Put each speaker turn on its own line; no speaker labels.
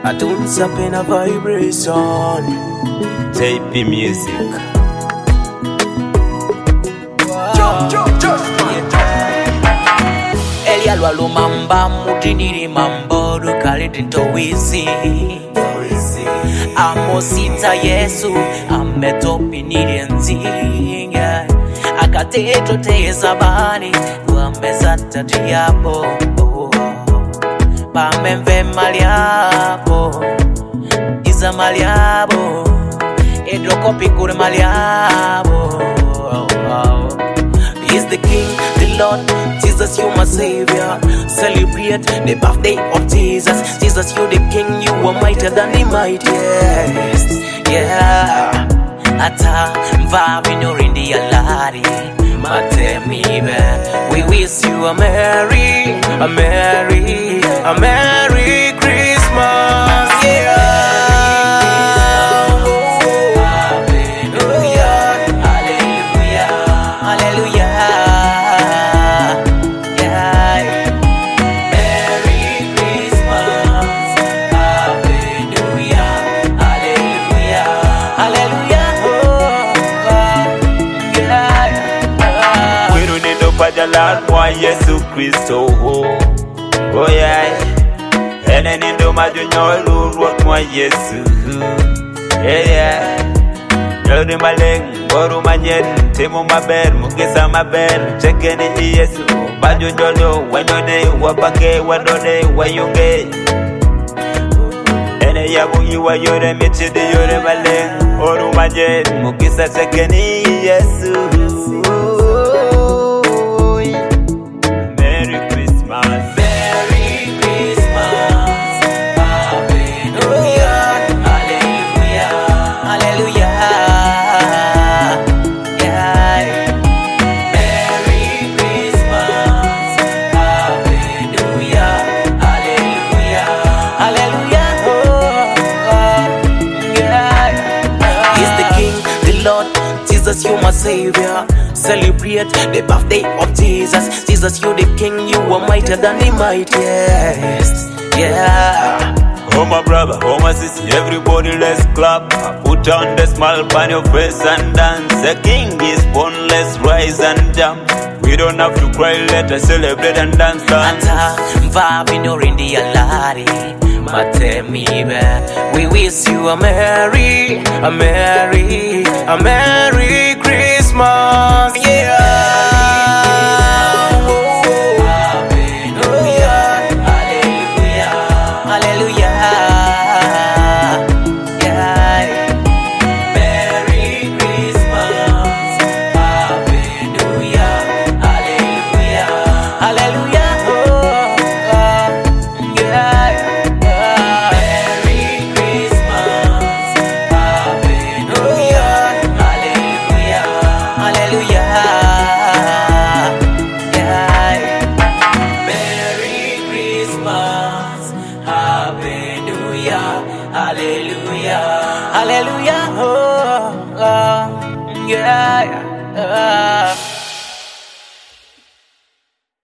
I tunes up in a vibration.
JP Music.
Elia lwalu mamba mutiniri mambo dukali tintowizi Amosita Yesu ametopiniri nzinga Akateto teza bani wameza tati yapo Pamemve maliapo Iza maliabo Edrokopi kure maliabo He's the King, the Lord, Jesus, you my Savior. Celebrate the birthday of Jesus. Jesus, you the King, you are mightier than the mightiest. Yeah, ata mvavi norindi alari matemibe. We wish you a Merry Christmas. Yeah.
Pajalan mwa Yesu Kristo oh yeah ene nindo majunyo ruot mwa Yesu yeah Yodi maleng boru manyen timo maber mugisa maber chekeni Yesu majunyo wanyone wapake wadone wayunge ene yabu yiwa yore michidi yore maleng boru manyen mugisa chekeni Yesu
Jesus, you my Savior. Celebrate the birthday of Jesus. Jesus, you the King, you are mightier than the mightiest. Yeah.
Oh my brother, oh my sister, everybody let's clap. Put on the smile on your face and dance. The King is born, let's rise and jump. We don't have to cry, let us celebrate and dance.
Ata mvavi norindi alari matemibe. We wish you a Merry Christmas. Yeah. Hallelujah, oh, yeah.